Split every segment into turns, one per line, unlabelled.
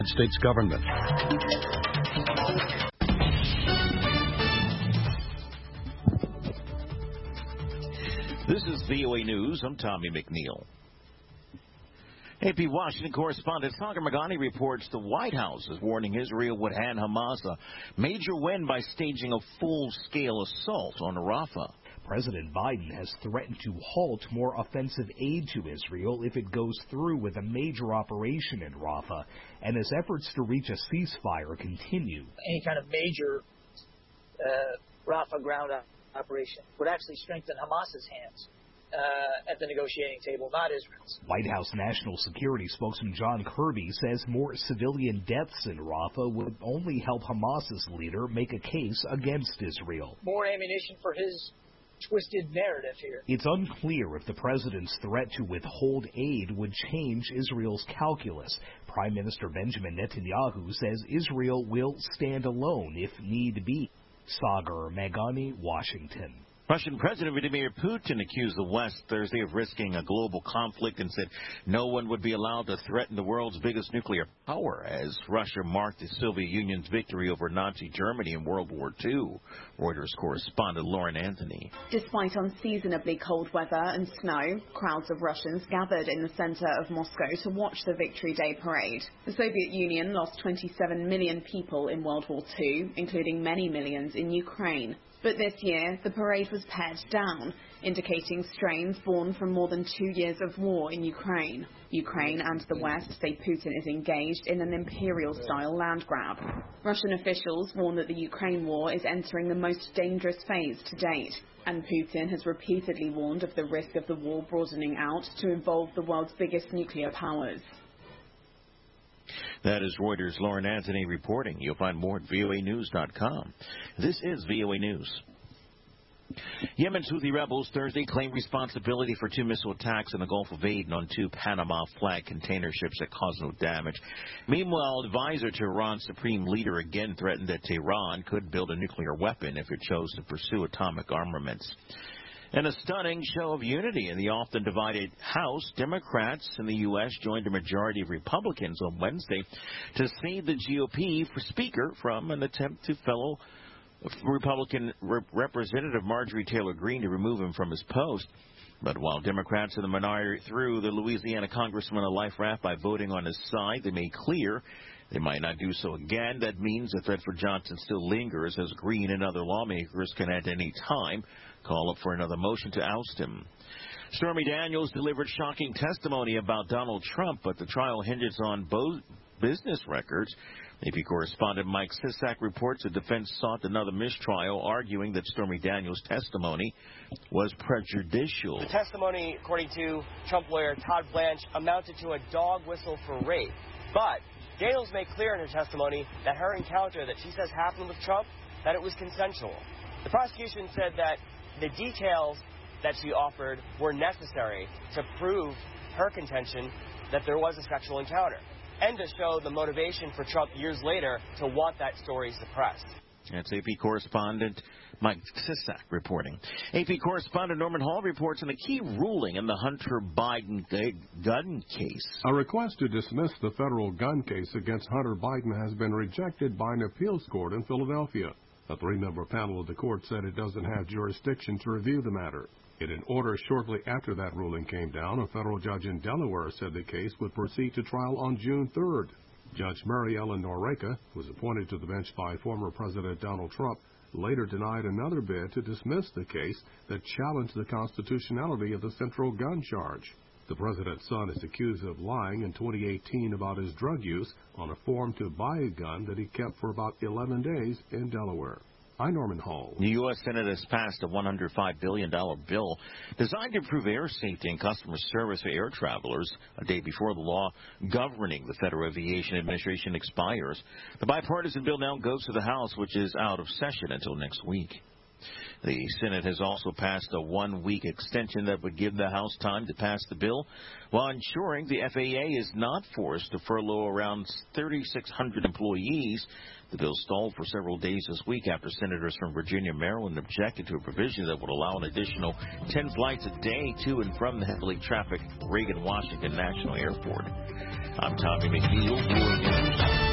States government.
This is VOA News. I'm Tommy McNeil. AP Washington correspondent Sagar Meghani reports the White House is warning Israel would hand Hamas a major win by staging a full-scale assault on Rafah.
President Biden has threatened to halt more offensive aid to Israel if it goes through with a major operation in Rafah, and as efforts to reach a ceasefire continue.
Any kind of major Rafah ground operation would actually strengthen Hamas's hands at the negotiating table, not Israel's.
White House National Security spokesman John Kirby says more civilian deaths in Rafah would only help Hamas's leader make a case against Israel.
More ammunition for his twisted narrative here.
It's unclear if the president's threat to withhold aid would change Israel's calculus. Prime Minister Benjamin Netanyahu says Israel will stand alone if need be. Sagar Meghani, Washington.
Russian President Vladimir Putin accused the West Thursday of risking a global conflict and said no one would be allowed to threaten the world's biggest nuclear power as Russia marked the Soviet Union's victory over Nazi Germany in World War II. Reuters correspondent Lauren Anthony.
Despite unseasonably cold weather and snow, crowds of Russians gathered in the center of Moscow to watch the Victory Day parade. The Soviet Union lost 27 million people in World War II, including many millions in Ukraine. But this year, the parade was pared down, indicating strains born from more than 2 years of war in Ukraine. Ukraine and the West say Putin is engaged in an imperial-style land grab. Russian officials warn that the Ukraine war is entering the most dangerous phase to date, and Putin has repeatedly warned of the risk of the war broadening out to involve the world's biggest nuclear powers.
That is Reuters' Lauren Anthony reporting. You'll find more at voanews.com. This is VOA News. Yemen's Houthi rebels Thursday claimed responsibility for 2 missile attacks in the Gulf of Aden on 2 Panama-flagged container ships that caused no damage. Meanwhile, advisor to Iran's supreme leader again threatened that Tehran could build a nuclear weapon if it chose to pursue atomic armaments. In a stunning show of unity in the often divided House, Democrats in the U.S. joined a majority of Republicans on Wednesday to save the GOP for Speaker from an attempt to fellow Republican Representative Marjorie Taylor Greene to remove him from his post. But while Democrats in the minority threw the Louisiana congressman a life raft by voting on his side, they made clear they might not do so again. That means the threat for Johnson still lingers, as Greene and other lawmakers can at any time call up for another motion to oust him. Stormy Daniels delivered shocking testimony about Donald Trump, but the trial hinges on both business records. AP correspondent Mike Sisak reports the defense sought another mistrial, arguing that Stormy Daniels' testimony was prejudicial.
The testimony, according to Trump lawyer Todd Blanche, amounted to a dog whistle for rape. But Daniels made clear in her testimony that her encounter that she says happened with Trump, that it was consensual. The prosecution said that the details that she offered were necessary to prove her contention that there was a sexual encounter and to show the motivation for Trump years later to want that story suppressed.
That's AP correspondent Mike Sisak reporting. AP correspondent Norman Hall reports on a key ruling in the Hunter Biden gun case.
A request to dismiss the federal gun case against Hunter Biden has been rejected by an appeals court in Philadelphia. A 3-member panel of the court said it doesn't have jurisdiction to review the matter. In an order shortly after that ruling came down, a federal judge in Delaware said the case would proceed to trial on June 3rd. Judge Mary Ellen Noreika, who was appointed to the bench by former President Donald Trump, later denied another bid to dismiss the case that challenged the constitutionality of the central gun charge. The president's son is accused of lying in 2018 about his drug use on a form to buy a gun that he kept for about 11 days in Delaware. I'm Norman Hall.
The U.S. Senate has passed a $105 billion bill designed to improve air safety and customer service for air travelers a day before the law governing the Federal Aviation Administration expires. The bipartisan bill now goes to the House, which is out of session until next week. The Senate has also passed a one-week extension that would give the House time to pass the bill while ensuring the FAA is not forced to furlough around 3,600 employees. The bill stalled for several days this week after senators from Virginia and Maryland objected to a provision that would allow an additional 10 flights a day to and from the heavily trafficked Reagan-Washington National Airport. I'm Tommy McNeil, VOA News.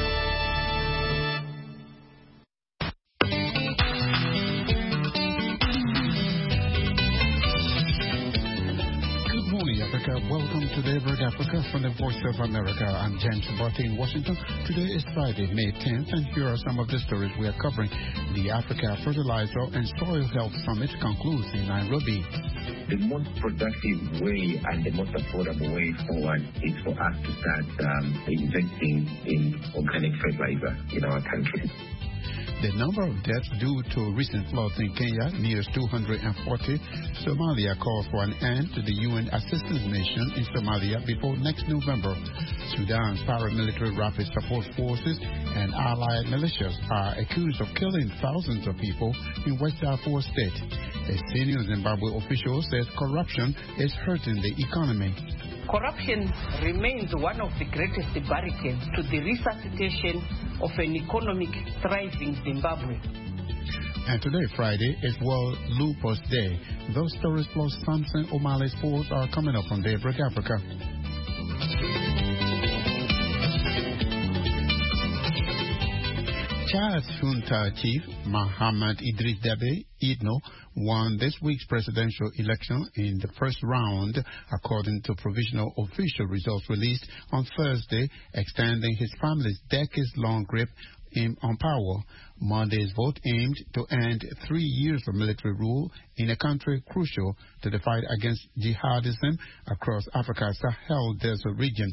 Welcome to Daybreak Africa from the Voice of America. I'm James Barty in Washington. Today is Friday, May 10th, and here are some of the stories we are covering. The Africa Fertilizer and Soil Health Summit concludes in Nairobi.
The most productive way and the most affordable way forward is for us to start investing in organic fertilizer in our country.
The number of deaths due to recent floods in Kenya nears 240. Somalia calls for an end to the UN assistance mission in Somalia before next November. Sudan's paramilitary rapid support forces and allied militias are accused of killing thousands of people in West Darfur State. A senior Zimbabwe official says corruption is hurting the economy.
Corruption remains one of the greatest barricades to the resuscitation of an economic thriving Zimbabwe.
And today, Friday, is World Lupus Day. Those stories plus Samson O'Malley's sports are coming up on Daybreak Africa. Chad's junta chief, Mohamed Idris Deby Itno, won this week's presidential election in the first round, according to provisional official results released on Thursday, extending his family's decades-long grip on power. Monday's vote aimed to end 3 years of military rule in a country crucial to the fight against jihadism across Africa's Sahel Desert region.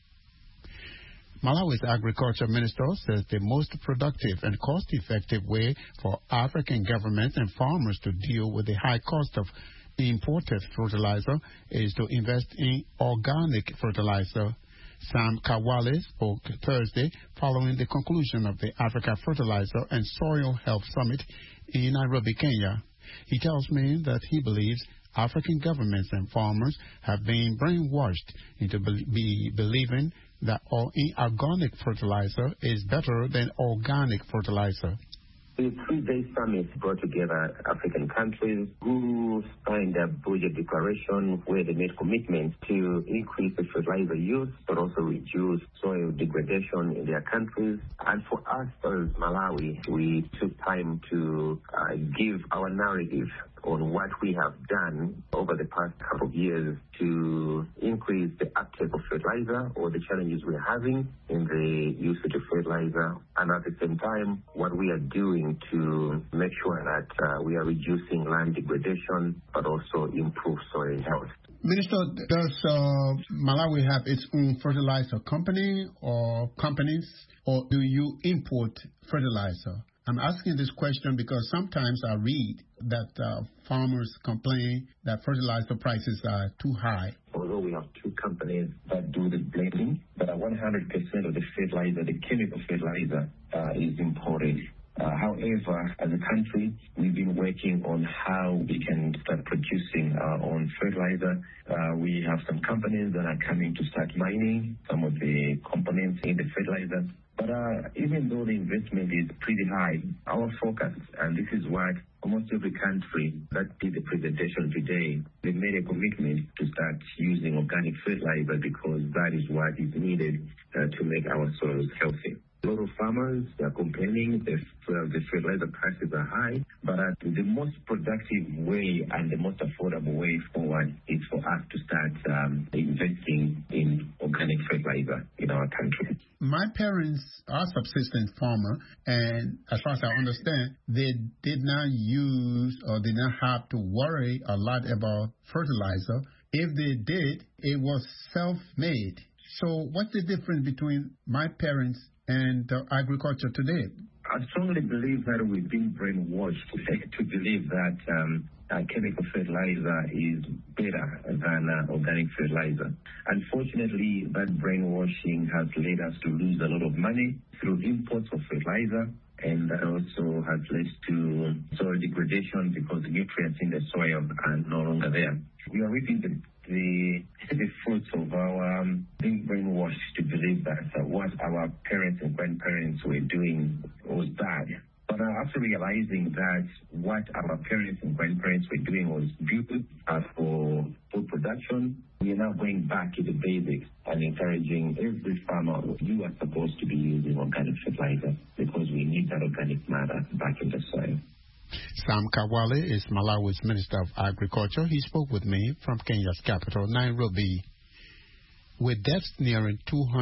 Malawi's agriculture minister says the most productive and cost-effective way for African governments and farmers to deal with the high cost of imported fertilizer is to invest in organic fertilizer. Sam Kawale spoke Thursday following the conclusion of the Africa Fertilizer and Soil Health Summit in Nairobi, Kenya. He tells me that he believes African governments and farmers have been brainwashed into believing that inorganic fertilizer is better than organic fertilizer.
The 3-day summit brought together African countries who signed a budget declaration where they made commitments to increase the fertilizer use but also reduce soil degradation in their countries. And for us as Malawi, we took time to give our narrative on what we have done over the past couple of years to increase the uptake of fertilizer or the challenges we're having in the usage of fertilizer, and at the same time what we are doing to make sure that we are reducing land degradation but also improve soil health.
Minister, does Malawi have its own fertilizer company or companies, or do you import fertilizer? I'm asking this question because sometimes I read that farmers complain that fertilizer prices are too high.
Although we have 2 companies that do the blending, but 100% of the fertilizer, the chemical fertilizer, is imported. However, as a country, we've been working on how we can start producing our own fertilizer. We have some companies that are coming to start mining some of the components in the fertilizer. But even though the investment is pretty high, our focus, and this is what almost every country that did the presentation today, they made a commitment to start using organic fertilizer because that is what is needed to make our soils healthy. A lot of farmers are complaining that the fertilizer prices are high, but the most productive way and the most affordable way forward is for us to start investing in organic fertilizer in our country.
My parents are subsistence farmer, and as far as I understand, they did not use or did not have to worry a lot about fertilizer. If they did, it was self-made. So what's the difference between my parents and agriculture today?
I strongly believe that we've been brainwashed to believe that chemical fertilizer is better than organic fertilizer. Unfortunately, that brainwashing has led us to lose a lot of money through imports of fertilizer. and that also has led to soil degradation because the nutrients in the soil are no longer there. We are reaping the fruits of our being brainwashed to believe that what our parents and grandparents were doing was bad. But after realizing that what our parents and grandparents were doing was good for food production, we are now going back to the basics and encouraging every farmer, you are supposed to be using organic fertilizer because we need that organic matter back in the soil.
Sam Kawale is Malawi's Minister of Agriculture. He spoke with me from Kenya's capital, Nairobi. With deaths nearing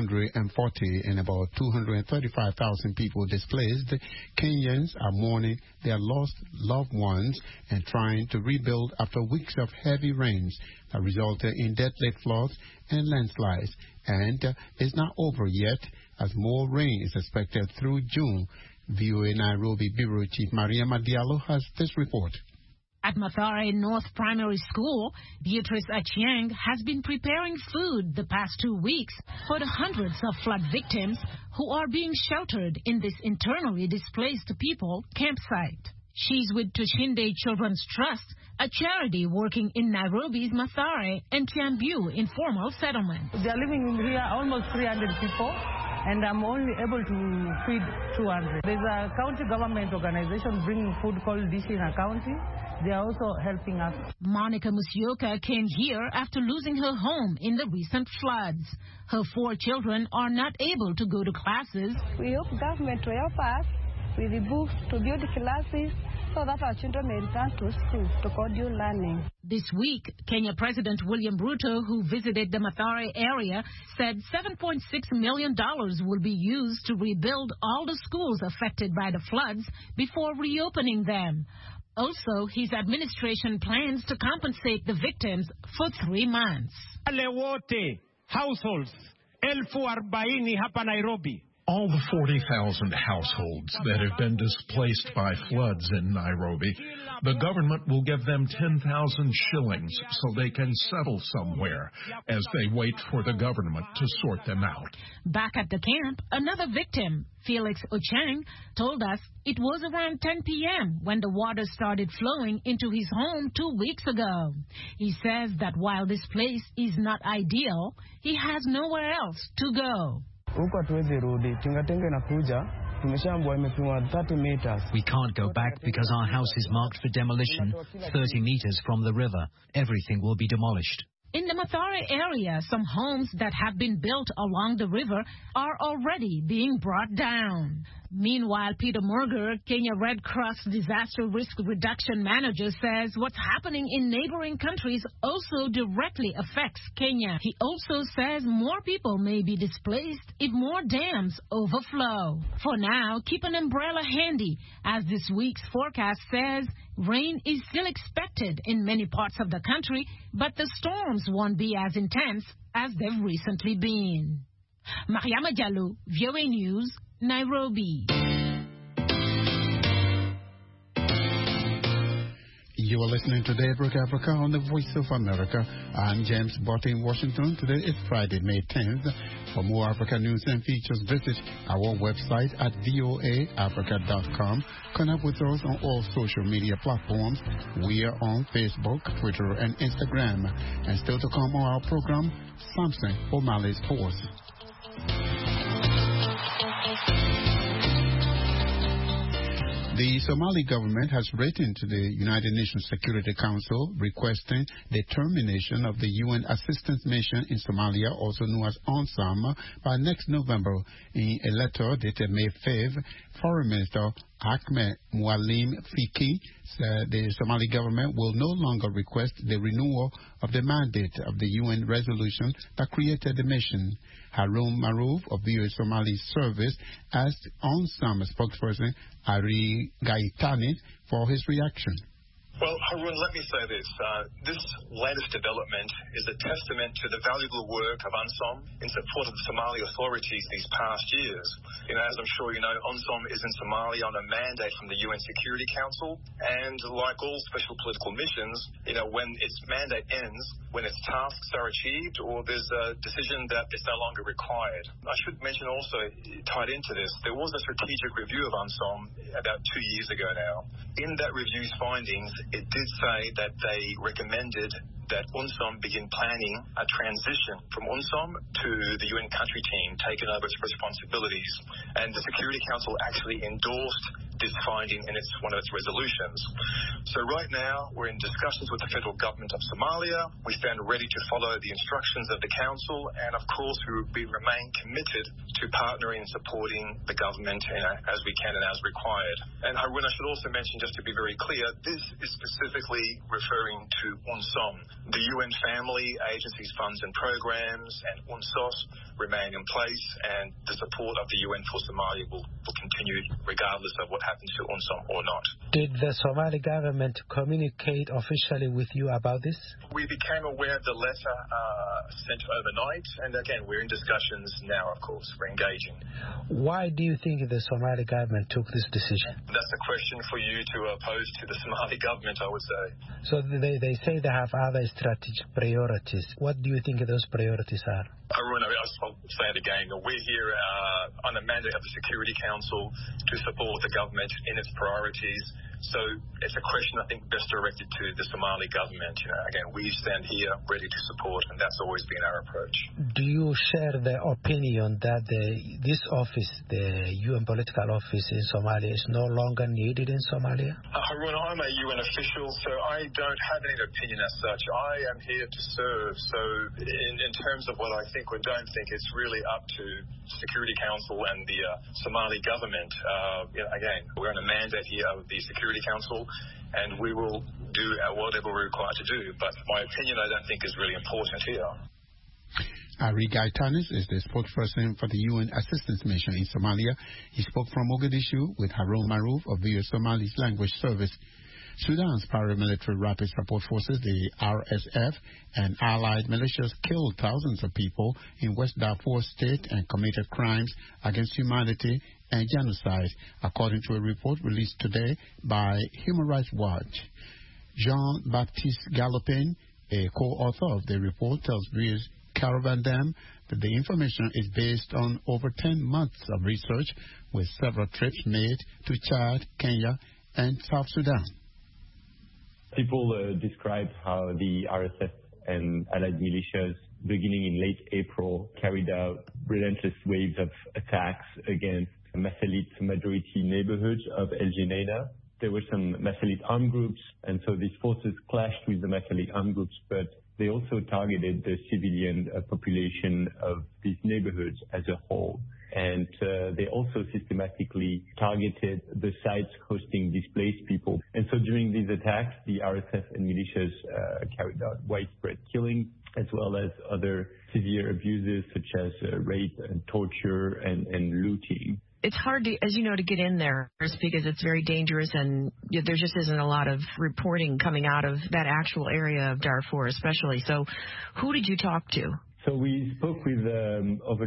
240 and about 235,000 people displaced, Kenyans are mourning their lost loved ones and trying to rebuild after weeks of heavy rains that resulted in deadly floods and landslides. And it's not over yet, as more rain is expected through June. VOA Nairobi Bureau Chief Maria Madiallo has this report.
At Mathare North Primary School, Beatrice Achieng has been preparing food the past 2 weeks for the hundreds of flood victims who are being sheltered in this internally displaced people campsite. She's with Tushinde Children's Trust, a charity working in Nairobi's Mathare and Kiambu informal settlement.
They are living in here almost 300 people, and I'm only able to feed 200. There's a county government organization bringing food called Dish in a County. They are also helping us.
Monica Musyoka came here after losing her home in the recent floods. Her 4 children are not able to go to classes.
We hope government to help us with the books to build classes so that our children may return to school to continue learning.
This week, Kenya President William Ruto, who visited the Mathare area, said $7.6 million will be used to rebuild all the schools affected by the floods before reopening them. Also, his administration plans to compensate the victims for 3 months.
Wale wote households 40,000 hapa Nairobi.
All the 40,000 households that have been displaced by floods in Nairobi, the government will give them 10,000 shillings so they can settle somewhere as they wait for the government to sort them out.
Back at the camp, another victim, Felix Ochang, told us it was around 10 p.m. when the water started flowing into his home 2 weeks ago. He says that while this place is not ideal, he has nowhere else to go.
We can't go back because our house is marked for demolition 30 meters from the river. Everything will be demolished.
In the Mathare area, some homes that have been built along the river are already being brought down. Meanwhile, Peter Murger, Kenya Red Cross Disaster Risk Reduction Manager, says what's happening in neighboring countries also directly affects Kenya. He also says more people may be displaced if more dams overflow. For now, keep an umbrella handy, as this week's forecast says rain is still expected in many parts of the country, but the storms won't be as intense as they've recently been. Mariama Jalou, VOA News, Nairobi.
You are listening to Daybreak Africa on the Voice of America. I'm James Botte in Washington. Today is Friday, May 10th. For more Africa news and features, visit our website at voaafrica.com. Connect with us on all social media platforms. We are on Facebook, Twitter, and Instagram. And still to come on our program, Samson O'Malley's Force. The Somali government has written to the United Nations Security Council requesting the termination of the UN Assistance Mission in Somalia, also known as UNSAM, by next November. In a letter dated May 5th, Foreign Minister Ahmed Mualim Fiki said the Somali government will no longer request the renewal of the mandate of the UN resolution that created the mission. Harun Maruf of the Somali Service asked UNSAM spokesperson Ari Gaitani for his reaction.
Well, Harun, let me say this. This latest development is a testament to the valuable work of UNSOM in support of the Somali authorities these past years. As I'm sure you know, UNSOM is in Somalia on a mandate from the UN Security Council, and like all special political missions, when its mandate ends, when its tasks are achieved or there's a decision that it's no longer required. I should mention also, tied into this, there was a strategic review of UNSOM about 2 years ago now. In that review's findings, it did say that they recommended that UNSOM begin planning a transition from UNSOM to the UN country team taking over its responsibilities. And the Security Council actually endorsed this finding in one of its resolutions. So right now, we're in discussions with the federal government of Somalia. We stand ready to follow the instructions of the Council, and of course, we remain committed to partnering and supporting the government as we can and as required. And Harun, I should also mention, just to be very clear, this is specifically referring to UNSOM. The UN family, agencies, funds and programs, and UNSOS remain in place, and the support of the UN for Somalia will continue regardless of what happens to UNSOM or not.
Did the Somali government communicate officially with you about this?
We became aware of the letter sent overnight, and again, we're in discussions now, of course. We're engaging.
Why do you think the Somali government took this decision?
That's a question for you to pose to the Somali government, I would say.
So they say they have other strategic priorities. What do you think those priorities are?
Harun, I'll say it again. We're here on a mandate of the Security Council to support the government in its priorities. So it's a question, I think, best directed to the Somali government. Again, we stand here ready to support, and that's always been our approach.
Do you share the opinion that this office, the UN political office in Somalia, is no longer needed in Somalia?
Harun, I'm a UN official, so I don't have any opinion as such. I am here to serve. So in terms of what I think or don't think, it's really up to Security Council and the Somali government. Again, we're on a mandate here of the Security Council, and we will do whatever we're required to do. But my opinion, I don't think, is really important here.
Ari Gaitanis is the spokesperson for the UN Assistance Mission in Somalia. He spoke from Mogadishu with Harun Maruf of the Somali Language Service. Sudan's paramilitary rapid support forces, the RSF, and allied militias killed thousands of people in West Darfur state and committed crimes against humanity and genocide, according to a report released today by Human Rights Watch. Jean-Baptiste Galopin, a co-author of the report, tells viewers Caravan Dam that the information is based on over 10 months of research with several trips made to Chad, Kenya, and South Sudan.
People describe how the RSF and allied militias, beginning in late April, carried out relentless waves of attacks against Masalit majority neighborhoods of El Geneina. There were some Masalit armed groups, and so these forces clashed with the Masalit armed groups, but they also targeted the civilian population of these neighborhoods as a whole. And they also systematically targeted the sites hosting displaced people. And so during these attacks, the RSF and militias carried out widespread killing, as well as other severe abuses such as rape and torture and looting.
It's hard, as you know, to get in there because it's very dangerous, and there just isn't a lot of reporting coming out of that actual area of Darfur especially. So who did you talk to?
So we spoke with over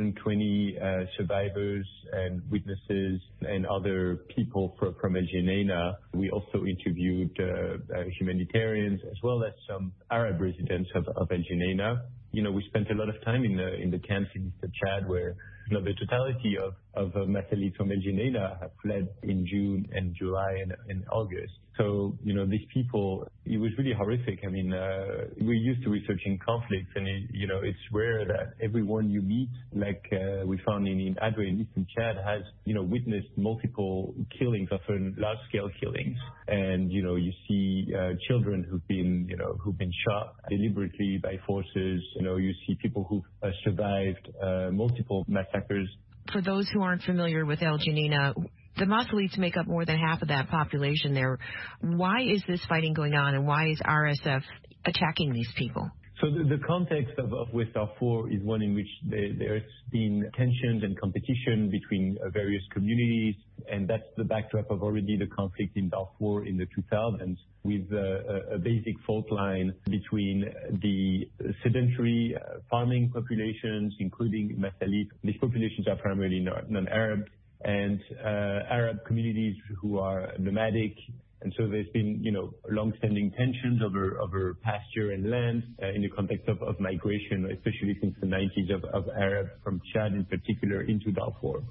220 survivors and witnesses and other people from El Geneina. We also interviewed humanitarians as well as some Arab residents of El Geneina. We spent a lot of time in the camps in Eastern Chad where the totality of Masalit from El Geneina have fled in June and July and August. So, these people, it was really horrific. I mean, we're used to researching conflicts, and, it's rare that everyone you meet, like we found in Adre in Eastern Chad, has, witnessed multiple killings, often large-scale killings. And, you see children who've been shot deliberately by forces. You see people who've survived multiple massacres.
For those who aren't familiar with El Geneina, the Masalites make up more than half of that population there. Why is this fighting going on, and why is RSF attacking these people?
So the context of West Darfur is one in which there's been tensions and competition between various communities, and that's the backdrop of already the conflict in Darfur in the 2000s, with a basic fault line between the sedentary farming populations, including Masalit. These populations are primarily non-Arab, and Arab communities who are nomadic And so there's been, long-standing tensions over pasture and land in the context of migration, especially since the 90s of Arabs from Chad in particular into Darfur.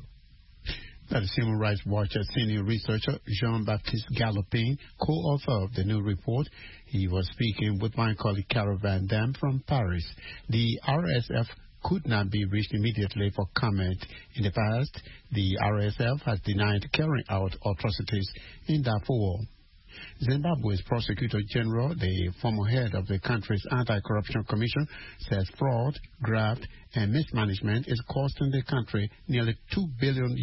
That is Human Rights Watch senior researcher Jean-Baptiste Galopin, co-author of the new report. He was speaking with my colleague Carol Van Dam from Paris. The RSF could not be reached immediately for comment. In the past, the RSF has denied carrying out atrocities in Darfur. Zimbabwe's Prosecutor General, the former head of the country's Anti-Corruption Commission, says fraud, graft, and mismanagement is costing the country nearly $2 billion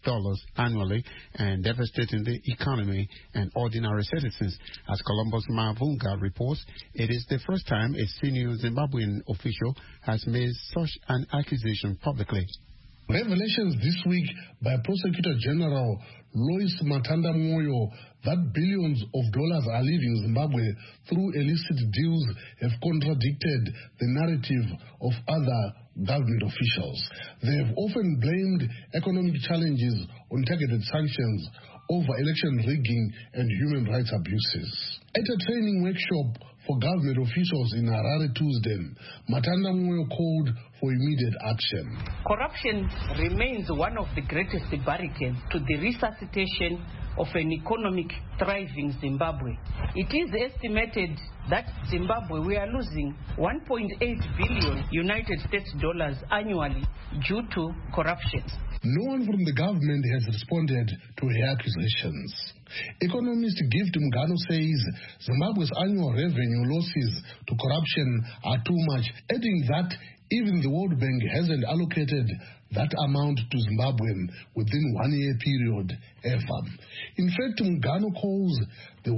annually and devastating the economy and ordinary citizens. As Columbus Mavunga reports, it is the first time a senior Zimbabwean official has made such an accusation publicly.
Revelations this week by Prosecutor General Lois Matanda Moyo that billions of dollars are leaving Zimbabwe through illicit deals have contradicted the narrative of other government officials. They have often blamed economic challenges on targeted sanctions over election rigging and human rights abuses. At a training workshop for government officials in Harare Tuesday, Matanda Moyo called for immediate action.
Corruption remains one of the greatest barricades to the resuscitation of an economic thriving Zimbabwe. It is estimated that Zimbabwe we are losing $1.8 billion United States dollars annually due to corruption.
No one from the government has responded to her accusations. Economist Gift Mugano says Zimbabwe's annual revenue losses to corruption are too much, adding that even the World Bank hasn't allocated that amount to Zimbabwe within 1 year period ever. In fact, Mugano calls the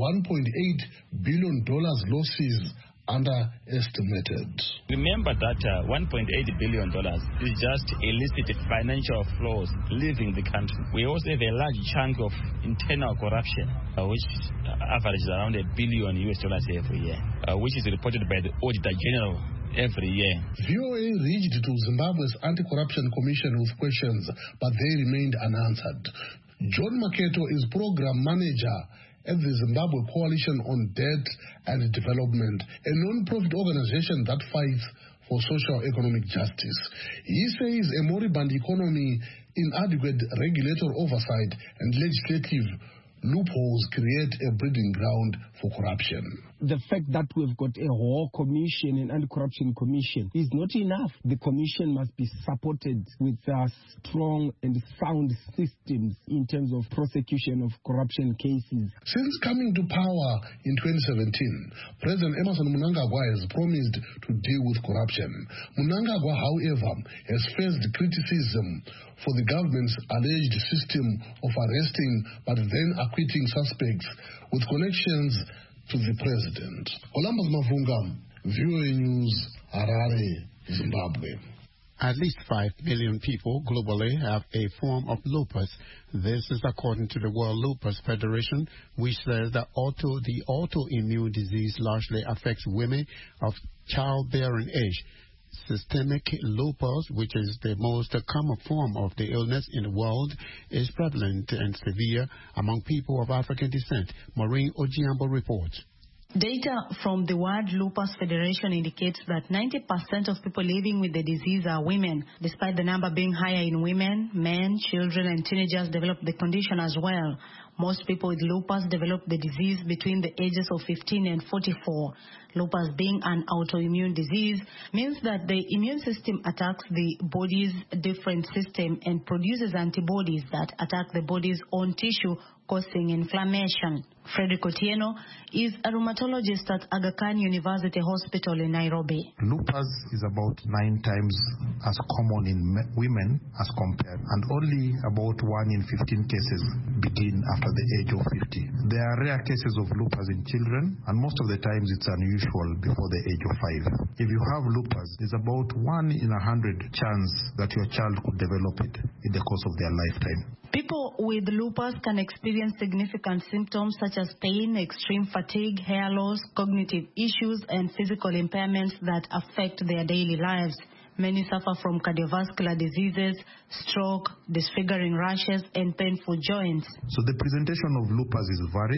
$1.8 billion losses underestimated.
Remember that $1.8 billion is just illicit financial flows leaving the country. We also have a large chunk of internal corruption, which averages around $1 billion every year, which is reported by the Auditor General every year.
VOA reached to Zimbabwe's Anti-Corruption Commission with questions, but they remained unanswered. John Maketo is program manager at the Zimbabwe Coalition on Debt and Development, a non-profit organization that fights for socio-economic justice. He says a moribund economy, inadequate regulatory oversight, and legislative loopholes create a breeding ground for corruption.
The fact that we've got a whole commission, an anti-corruption commission, is not enough. The commission must be supported with strong and sound systems in terms of prosecution of corruption cases.
Since coming to power in 2017, President Emmerson Mnangagwa has promised to deal with corruption. Mnangagwa, however, has faced criticism for the government's alleged system of arresting but then acquitting suspects with connections to the president. Columbus Mavunga, VOA News, Harare, Zimbabwe.
At least 5 million people globally have a form of lupus. This is according to the World Lupus Federation, which says that the autoimmune disease largely affects women of childbearing age. Systemic lupus, which is the most common form of the illness in the world, is prevalent and severe among people of African descent. Maureen Ojiambo reports.
Data from the World Lupus Federation indicates that 90% of people living with the disease are women. Despite the number being higher in women, men, children, and teenagers develop the condition as well. Most people with lupus develop the disease between the ages of 15 and 44. Lupus, being an autoimmune disease, means that the immune system attacks the body's different system and produces antibodies that attack the body's own tissue, causing inflammation. Frederick Otieno is a rheumatologist at Aga Khan University Hospital in Nairobi.
Lupus is about 9 times as common in women as compared, and only about 1 in 15 cases begin after the age of 50. There are rare cases of lupus in children, and most of the times it's unusual before the age of 5. If you have lupus, there's about 1 in 100 chance that your child could develop it in the course of their lifetime.
People with lupus can experience significant symptoms such as pain, extreme fatigue, hair loss, cognitive issues, and physical impairments that affect their daily lives. Many suffer from cardiovascular diseases, stroke, disfiguring rashes, and painful joints.
So the presentation of lupus is varied.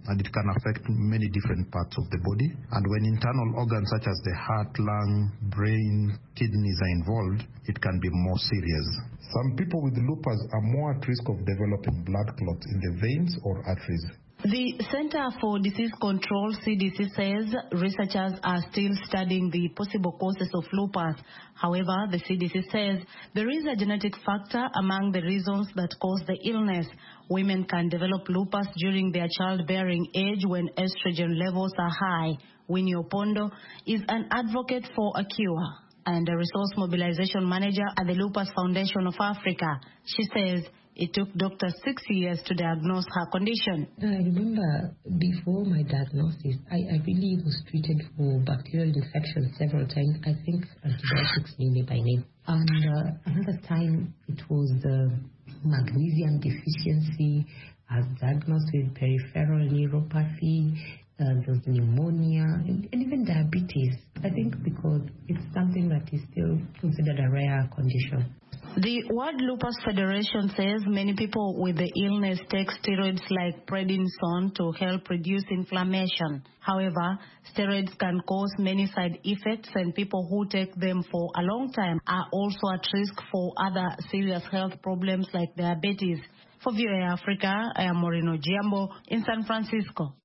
and it can affect many different parts of the body. And when internal organs such as the heart, lung, brain, kidneys are involved, it can be more serious. Some people with lupus are more at risk of developing blood clots in the veins or arteries.
The Center for Disease Control, CDC, says researchers are still studying the possible causes of lupus. However, the CDC says there is a genetic factor among the reasons that cause the illness. Women can develop lupus during their childbearing age when estrogen levels are high. Winnie Opondo is an advocate for a cure and a resource mobilization manager at the Lupus Foundation of Africa. She says it took doctors 6 years to diagnose her condition.
I remember before my diagnosis, I really was treated for bacterial infection several times. I think antibiotics mainly by name. And another time it was magnesium deficiency. I was diagnosed with peripheral neuropathy. There was pneumonia and even diabetes. I think because it's something that is still considered a rare condition.
The World Lupus Federation says many people with the illness take steroids like prednisone to help reduce inflammation. However, steroids can cause many side effects, and people who take them for a long time are also at risk for other serious health problems like diabetes. For VOA Africa, I am Moreno Giambo in San Francisco.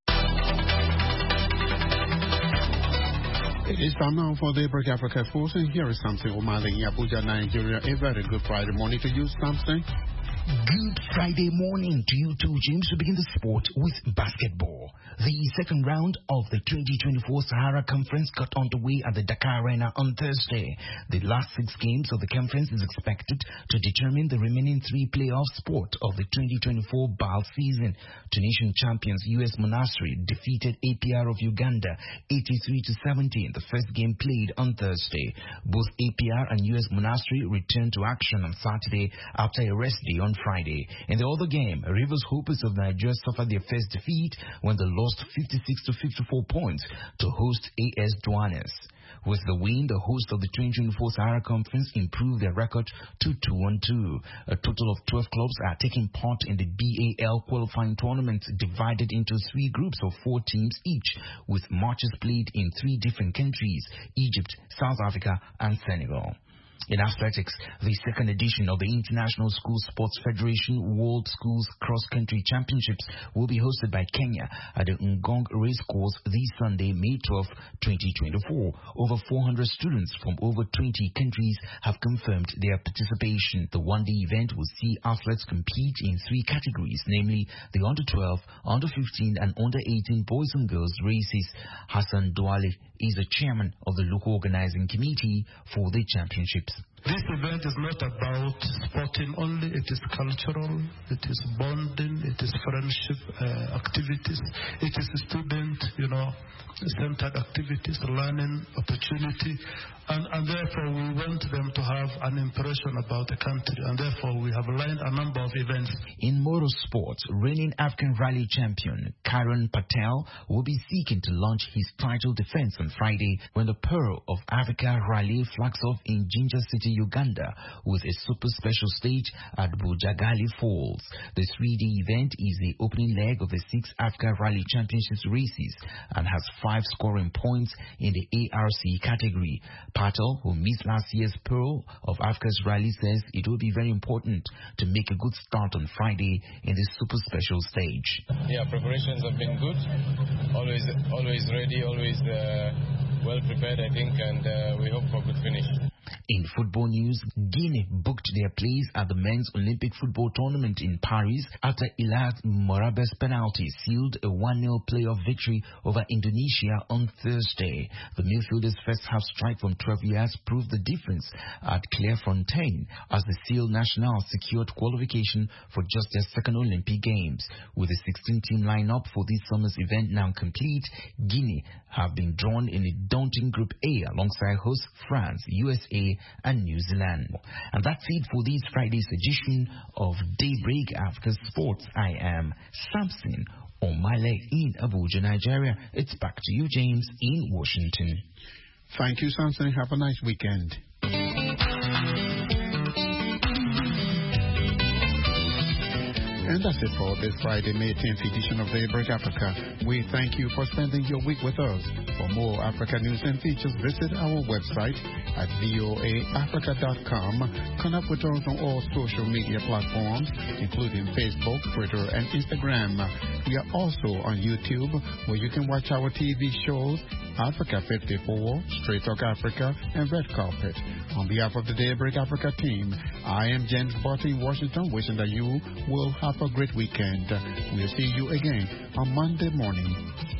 It is time now for the Break Africa Sports, and here is Samson O'Malley in Abuja, Nigeria. A very good Friday morning to you, Samson.
Good Friday morning to you too, James. We begin the sport with basketball. The second round of the 2024 Sahara Conference got underway at the Dakar Arena on Thursday. The last 6 games of the conference is expected to determine the remaining 3 playoff spot of the 2024 BAL season. Tunisian champions US Monastir defeated APR of Uganda 83-70 in the first game played on Thursday. Both APR and US Monastir returned to action on Saturday after a rest day on Friday. In the other game, Rivers Hoopers of Nigeria suffered their first defeat when they lost 56-54 points to host AS Douanes. With the win, the host of the 2024 Sahara Conference improved their record to 2-2. A total of 12 clubs are taking part in the BAL qualifying tournament, divided into 3 groups of 4 teams each, with matches played in 3 different countries: Egypt, South Africa, and Senegal. In athletics, the second edition of the International School Sports Federation World Schools Cross Country Championships will be hosted by Kenya at the Ngong Racecourse this Sunday, May 12, 2024. Over 400 students from over 20 countries have confirmed their participation. The one-day event will see athletes compete in 3 categories, namely the under-12, under-15, and under-18 boys and girls races. Hassan Douale is the chairman of the local organizing committee for the championships.
This event is not about sporting only. It is cultural, it is bonding, it is friendship activities, it is student-centered activities, learning opportunity, and therefore we want them to have an impression about the country, and therefore we have lined a number of events.
In motorsports, reigning African rally champion Karan Patel will be seeking to launch his title defense on Friday when the Pearl of Africa Rally flags off in Jinja City, Uganda, with a super special stage at Bujagali Falls. The 3-day event is the opening leg of the 6th Africa Rally Championships races and has 5 scoring points in the ARC category. Patel, who missed last year's Pearl of Africa's rally, says it will be very important to make a good start on Friday in this super special stage.
Yeah, preparations have been good. Always ready, always well prepared, I think, and we hope for a good finish.
In football news, Guinea booked their place at the men's Olympic football tournament in Paris after Ilad Morabe's penalty sealed a 1-0 playoff victory over Indonesia on Thursday. The midfielder's first half strike from 12 yards proved the difference at Clairefontaine as the Seal Nationals secured qualification for just their second Olympic Games. With the 16-team lineup for this summer's event now complete, Guinea have been drawn in a daunting Group A alongside hosts France, USA, and New Zealand. And that's it for this Friday's edition of Daybreak Africa Sports. I am Samson O'Malley in Abuja, Nigeria. It's back to you, James, in Washington.
Thank you, Samson. Have a nice weekend. And that's it for this Friday, May 10th edition of Daybreak Africa. We thank you for spending your week with us. For more Africa news and features, visit our website at voaafrica.com. Connect with us on all social media platforms, including Facebook, Twitter, and Instagram. We are also on YouTube, where you can watch our TV shows, Africa 54, Straight Talk Africa, and Red Carpet. On behalf of the Daybreak Africa team, I am James Barty in Washington, wishing that you will have a great weekend. We'll see you again on Monday morning.